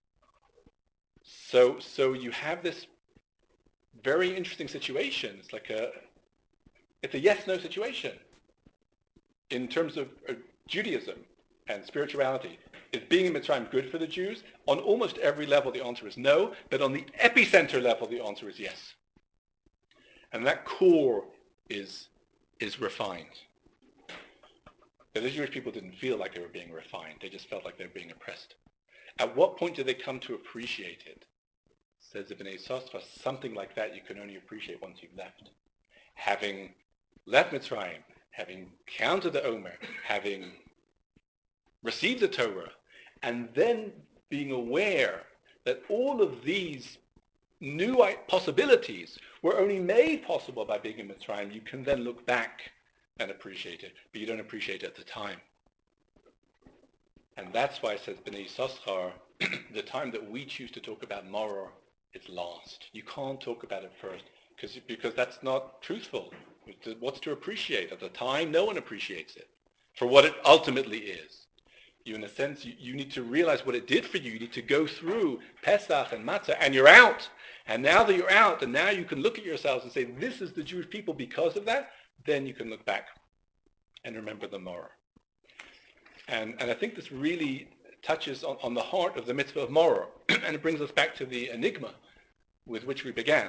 So you have this very interesting situation. It's a yes/no situation in terms of Judaism and spirituality. Is being in Mitzrayim good for the Jews? On almost every level, the answer is no, but on the epicenter level, the answer is yes. And that core is refined. But the Jewish people didn't feel like they were being refined. They just felt like they were being oppressed. At what point did they come to appreciate it? Says the Bnei Yissaschar, something like that you can only appreciate once you've left. Having left Mitzrayim, having counted the Omer, having received the Torah, and then being aware that all of these new possibilities were only made possible by being in Mitzrayim, you can then look back and appreciate it, but you don't appreciate it at the time. And that's why it says Bnei Yissaschar, the time that we choose to talk about Maror is last. You can't talk about it first, because that's not truthful. What's to appreciate? At the time, no one appreciates it for what it ultimately is. You, in a sense, you need to realize what it did for you. You need to go through Pesach and Matzah, and you're out. And now that you're out, and now you can look at yourselves and say, this is the Jewish people because of that, then you can look back and remember the Maror. And I think this really touches on the heart of the mitzvah of Maror, and it brings us back to the enigma with which we began,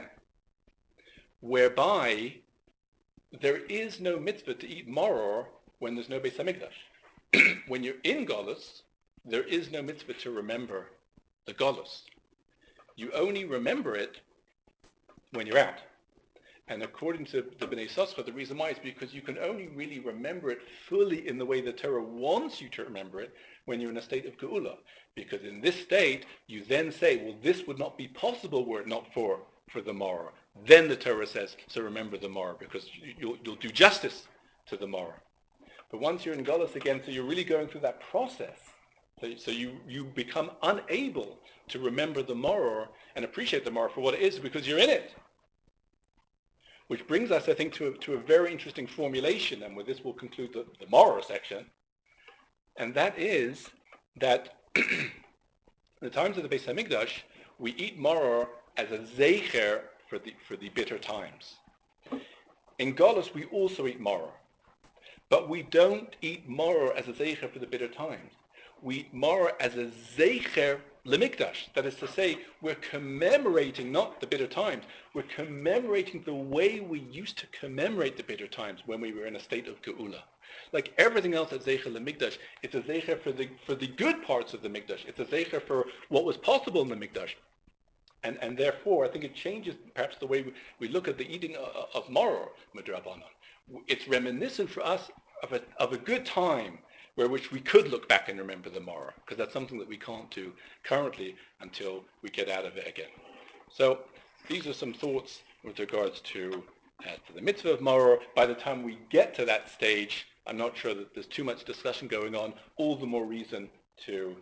whereby there is no mitzvah to eat Maror when there's no Beis Hamikdash. When you're in Golus, there is no mitzvah to remember the Golus. You only remember it when you're out. And according to the Bnei Yissaschar, the reason why is because you can only really remember it fully in the way the Torah wants you to remember it when you're in a state of Geula. Because in this state, you then say, well, this would not be possible were it not for the Maror. Then the Torah says, so remember the Maror, because you'll do justice to the Maror. But once you're in Golus again, so you're really going through that process. So you become unable to remember the Maror and appreciate the Maror for what it is because you're in it. Which brings us, I think, to a very interesting formulation, and with this we'll conclude the Maror section. And that is that in the times of the Beis Hamikdash, we eat Maror as a zeicher for the bitter times. In Golus, we also eat Maror. But we don't eat Maror as a zeicher for the bitter times. We eat Maror as a zeicher lemikdash. That is to say, we're commemorating not the bitter times, we're commemorating the way we used to commemorate the bitter times when we were in a state of geula. Like everything else at zeicher lemikdash, it's a zeicher for the good parts of the mikdash. It's a zeicher for what was possible in the mikdash. And therefore, I think it changes perhaps the way we look at the eating of Maror, midrabanan. It's reminiscent for us of a good time which we could look back and remember the Maror, because that's something that we can't do currently until we get out of it again. So these are some thoughts with regards to the mitzvah of Maror. By the time we get to that stage, I'm not sure that there's too much discussion going on, all the more reason to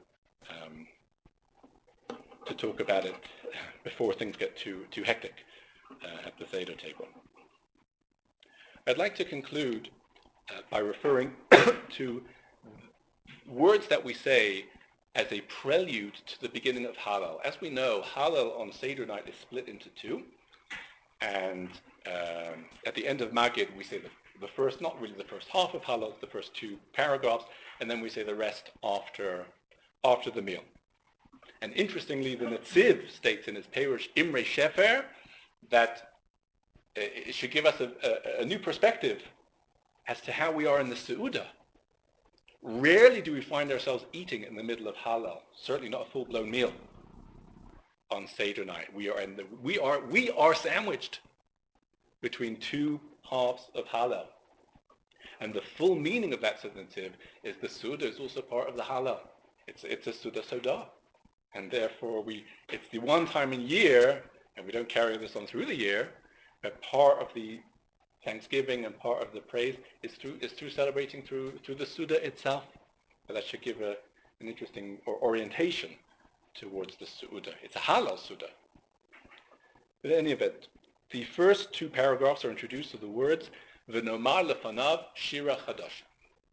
talk about it before things get too hectic at the Seder table. I'd like to conclude by referring to words that we say as a prelude to the beginning of Hallel. As we know, Hallel on Seder night is split into two, and at the end of Magid we say the first, not really the first half of Hallel, the first two paragraphs, and then we say the rest after the meal. And interestingly, the Netziv states in his Perush Imre Shefer that it should give us a new perspective as to how we are in the Seudah. Rarely do we find ourselves eating in the middle of Hallel, certainly not a full-blown meal on Seder night. We are sandwiched between two halves of Hallel. And the full meaning of that substantive is the Seudah is also part of the Hallel. It's a Seudah Sodah. And therefore it's the one time in year, and we don't carry this on through the year, but part of the thanksgiving and part of the praise is through celebrating through the Seudah itself. So that should give an interesting orientation towards the Seudah. It's a Hallel Seudah. But in any event, the first two paragraphs are introduced with the words V'nomar lefanav shira chadasha.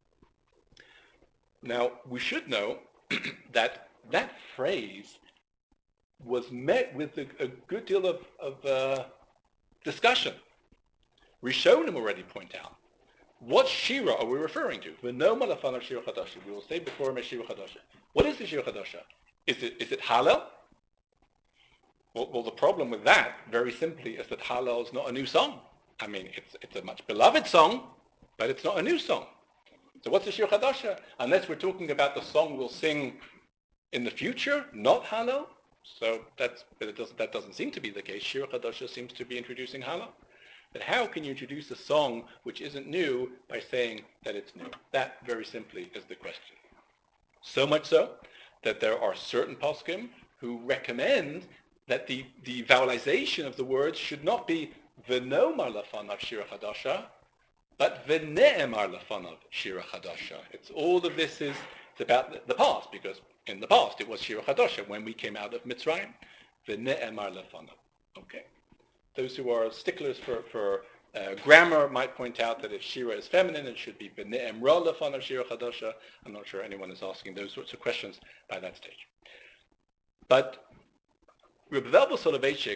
Now, we should know that phrase was met with a good deal of discussion. Rishonim already point out, what shira are we referring to? V'nomar lefanav shira chadasha. We will say before him shira chadasha. What is the shira chadasha? Is it Hallel? Well, the problem with that, very simply, is that Hallel is not a new song. I mean, it's a much beloved song, but it's not a new song. So what's the Shir Chadasha? Unless we're talking about the song we'll sing in the future, not Hallel. So that doesn't seem to be the case. Shir Chadasha seems to be introducing Hallel. But how can you introduce a song which isn't new by saying that it's new? That, very simply, is the question. So much so that there are certain poskim who recommend that the vowelization of the words should not be V'nomar lefanav shira chadasha, but V'ne'emar lefanav shira chadasha. It's all of this is about the past, because in the past it was shira chadasha when we came out of Mitzrayim. V'ne'emar lefanav. Okay. Those who are sticklers for grammar might point out that if shira is feminine, it should be V'ne'emra lefanav shira chadasha. I'm not sure anyone is asking those sorts of questions by that stage. But Reb Velvel Soloveitchik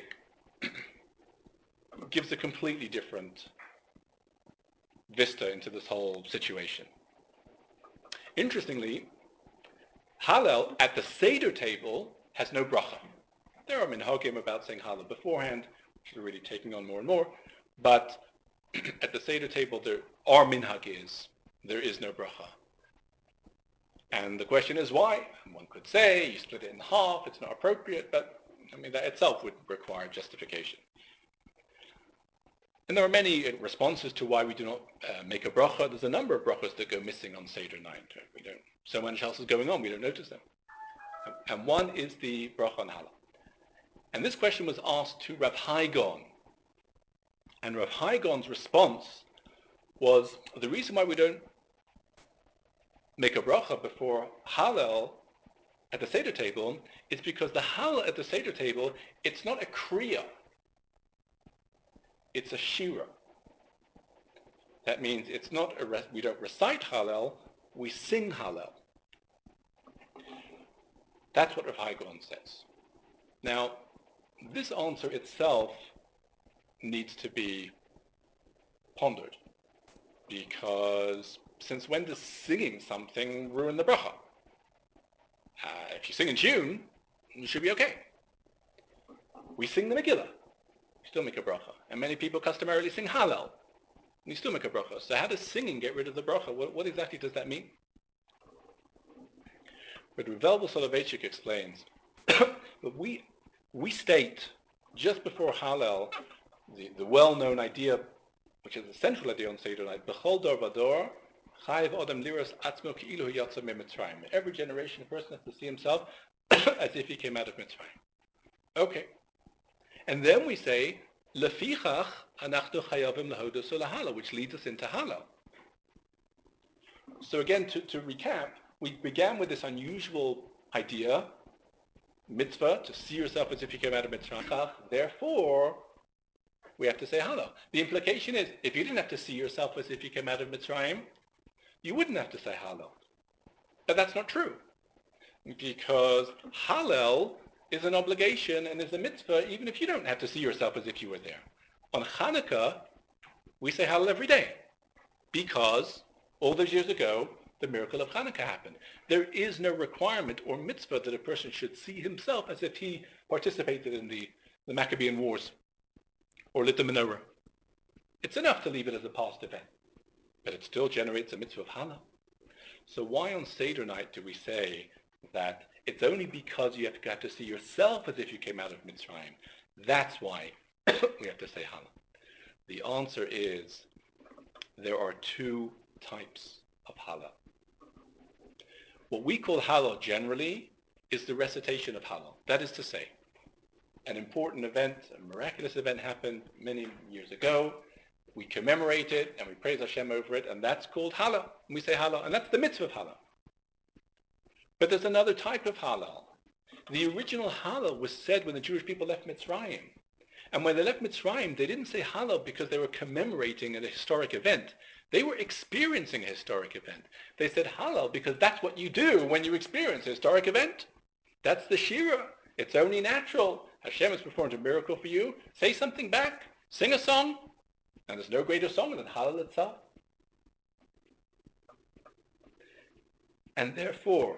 gives a completely different vista into this whole situation. Interestingly, Hallel at the Seder table has no bracha. There are minhagim about saying Hallel beforehand, which are really taking on more and more, but at the Seder table there are minhagis. There is no bracha. And the question is why? One could say you split it in half, it's not appropriate, but I mean that itself would require justification. And there are many responses to why we do not make a bracha. There's a number of brachas that go missing on Seder night. So much else is going on, we don't notice them. And one is the bracha on Hallel. And this question was asked to Rav Hai Gaon. And Rav Hai Gaon's response was, the reason why we don't make a bracha before Hallel at the Seder table is because the Hallel at the Seder table, it's not a kriya. It's a shira. That means it's not we don't recite Hallel, we sing Hallel. That's what Rav Hai Gaon says. Now, this answer itself needs to be pondered, because since when does singing something ruin the bracha? If you sing in tune, you should be okay. We sing the Megillah. Still make a bracha. And many people customarily sing Hallel, and you still make a bracha. So how does singing get rid of the bracha? What exactly does that mean? But Reb Velvel Soloveitchik explains that we state just before Hallel the well-known idea, which is the central idea on Seder night, B'chol dor v'dor chayev adam liras atzmo ki'ilu yatsa miMitzrayim. Every generation, a person has to see himself as if he came out of Mitzrayim. Okay. And then we say, Lefichach anachnu chayavim lahodos u'lahallel, which leads us into Hallel. So again, to recap, we began with this unusual idea, mitzvah, to see yourself as if you came out of Mitzrayim. Therefore, we have to say Hallel. The implication is, if you didn't have to see yourself as if you came out of Mitzrayim, you wouldn't have to say Hallel. But that's not true. Because Hallel is an obligation and is a mitzvah even if you don't have to see yourself as if you were there. On Hanukkah, we say Hallel every day because all those years ago, the miracle of Hanukkah happened. There is no requirement or mitzvah that a person should see himself as if he participated in the Maccabean Wars or lit the menorah. It's enough to leave it as a past event, but it still generates a mitzvah of Hallel. So why on Seder night do we say that it's only because you have to see yourself as if you came out of Mitzrayim? That's why we have to say Hallel. The answer is there are two types of Hallel. What we call Hallel generally is the recitation of Hallel. That is to say, an important event, a miraculous event happened many years ago. We commemorate it and we praise Hashem over it, and that's called Hallel. And we say Hallel, and that's the mitzvah of Hallel. But there's another type of Hallel. The original Hallel was said when the Jewish people left Mitzrayim. And when they left Mitzrayim, they didn't say Hallel because they were commemorating an historic event. They were experiencing a historic event. They said Hallel because that's what you do when you experience a historic event. That's the Shira. It's only natural. Hashem has performed a miracle for you. Say something back. Sing a song. And there's no greater song than Hallel itself. And therefore,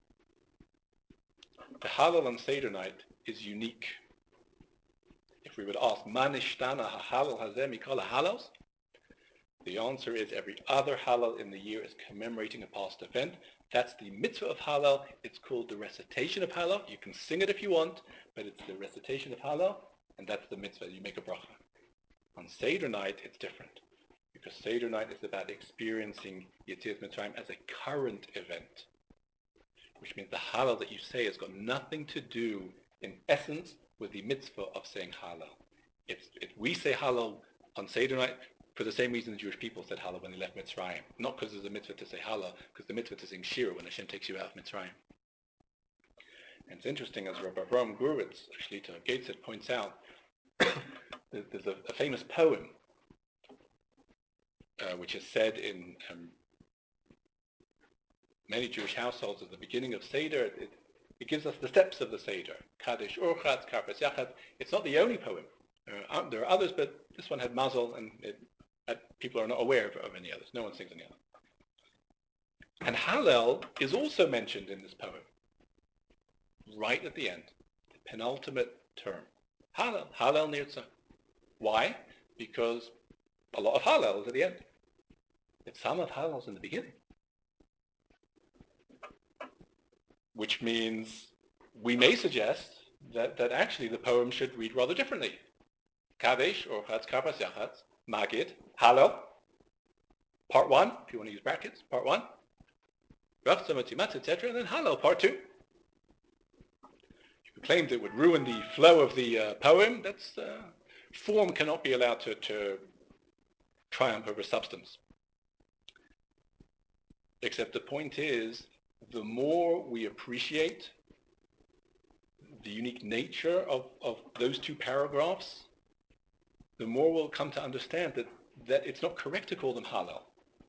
the Hallel on Seder night is unique. If we would ask, Ma nishtana ha-Hallel hazeh mikol ha-Hallos? The answer is every other Hallel in the year is commemorating a past event. That's the mitzvah of Hallel. It's called the recitation of Hallel. You can sing it if you want, but it's the recitation of Hallel, and that's the mitzvah. You make a bracha. On Seder night, it's different, because Seder night is about experiencing Yetzias Mitzrayim as a current event, which means the Hallel that you say has got nothing to do, in essence, with the mitzvah of saying Hallel. We say Hallel on Seder night for the same reason the Jewish people said Hallel when they left Mitzrayim. Not because there's a mitzvah to say Hallel, because the mitzvah to sing Shira when Hashem takes you out of Mitzrayim. And it's interesting, as Rabbi Avraham Gurwitz, actually to Gateshead, points out, there's a famous poem which is said in many Jewish households at the beginning of Seder. It gives us the steps of the Seder. Kadesh Urchatz, Karpas Yachatz. It's not the only poem. There are others, but this one had Mazel, and people are not aware of any others. No one sings any other. And Hallel is also mentioned in this poem, right at the end, the penultimate term. Hallel, Hallel Nirtzah. Why? Because a lot of Hallel is at the end. It's some of Hallel's in the beginning. Which means we may suggest that actually the poem should read rather differently. Kadesh, Urchatz, Karpas Yachatz, Magid, Hallel, part 1, if you want to use brackets, part 1, Rachza, Matimatz, etc., and then Hallel, part 2. You could claim that it would ruin the flow of the poem. That's form cannot be allowed to triumph over substance. Except the point is, the more we appreciate the unique nature of those two paragraphs, the more we'll come to understand that it's not correct to call them Hallel.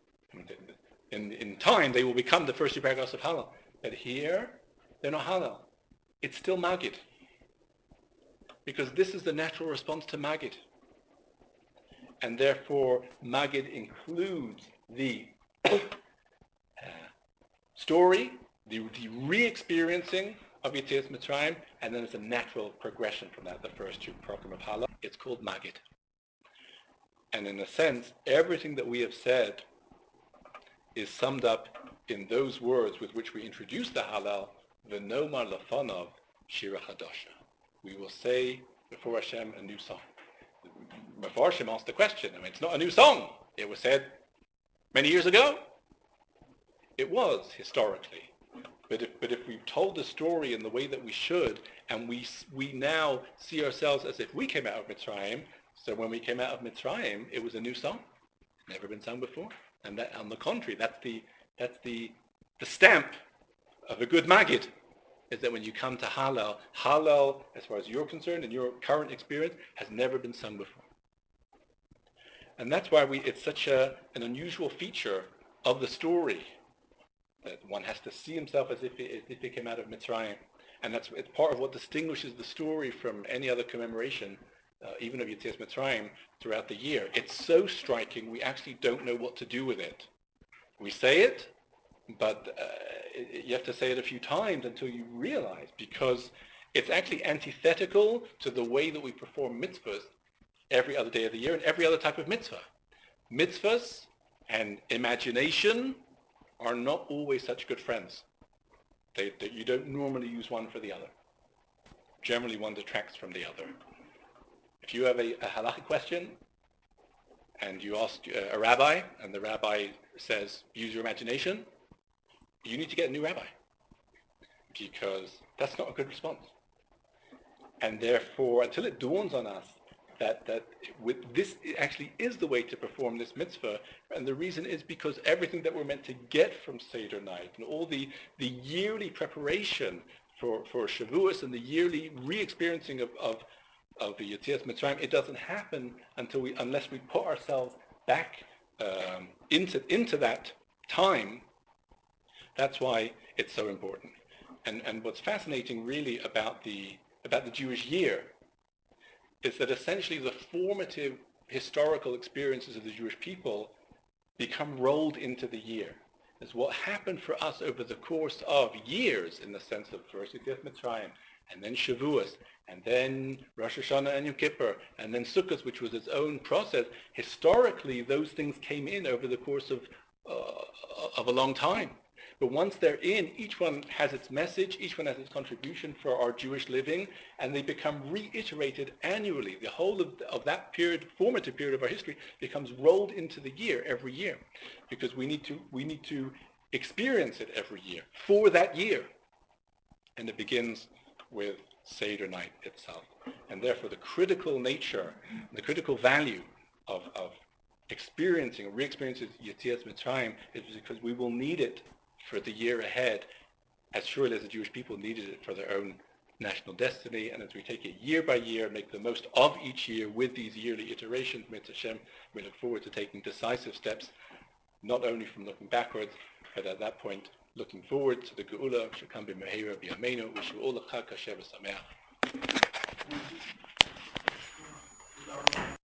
In time, they will become the first two paragraphs of Hallel. But here, they're not Hallel. It's still Magid. Because this is the natural response to Magid. And therefore, Magid includes the story, the re-experiencing of Yetzias Mitzrayim, and then it's a natural progression from that, the first two program of Hallel. It's called Magid. And in a sense, everything that we have said is summed up in those words with which we introduce the Hallel, V'nomar Lafanov Shira Chadasha. We will say before Hashem a new song. Before Hashem asked the question, it's not a new song. It was said many years ago. It was, historically. But if we've told the story in the way that we should, and we now see ourselves as if we came out of Mitzrayim, so when we came out of Mitzrayim, it was a new song, never been sung before. And that, on the contrary, that's the stamp of a good Magid, is that when you come to Hallel, Hallel, as far as you're concerned and your current experience, has never been sung before. And that's why it's such an unusual feature of the story, that one has to see himself as if he came out of Mitzrayim. And it's part of what distinguishes the story from any other commemoration, even of Yetzias Mitzrayim, throughout the year. It's so striking, we actually don't know what to do with it. We say it, but you have to say it a few times until you realize, because it's actually antithetical to the way that we perform mitzvahs every other day of the year and every other type of mitzvah. Mitzvahs and imagination are not always such good friends. You don't normally use one for the other. Generally, one detracts from the other. If you have a halachic question and you ask a rabbi, and the rabbi says, use your imagination, you need to get a new rabbi, because that's not a good response. And therefore, until it dawns on us that with this actually is the way to perform this mitzvah, and the reason is because everything that we're meant to get from Seder night and all the yearly preparation for Shavuos and the yearly re-experiencing of the Yetzias Mitzrayim, it doesn't happen unless we put ourselves back into that time. That's why it's so important. And what's fascinating really about the Jewish year is that essentially the formative historical experiences of the Jewish people become rolled into the year. Is what happened for us over the course of years, in the sense of first Yetzias Mitzrayim, and then Shavuos, and then Rosh Hashanah and Yom Kippur, and then Sukkot, which was its own process. Historically, those things came in over the course of a long time. But once they're in, each one has its message, each one has its contribution for our Jewish living, and they become reiterated annually. The whole of that period, formative period of our history, becomes rolled into the year every year, because we need to experience it every year for that year. And it begins with Seder night itself. And therefore the critical nature, the critical value of experiencing or re-experiencing Yetzias Mitzrayim is because we will need it for the year ahead, as surely as the Jewish people needed it for their own national destiny. And as we take it year by year, make the most of each year with these yearly iterations, Mitzvah Hashem, we look forward to taking decisive steps, not only from looking backwards, but at that point, looking forward to the Geula, Shekam b'Meheira b'Yameinu. Wish you all a Chag Kasher v'Sameach.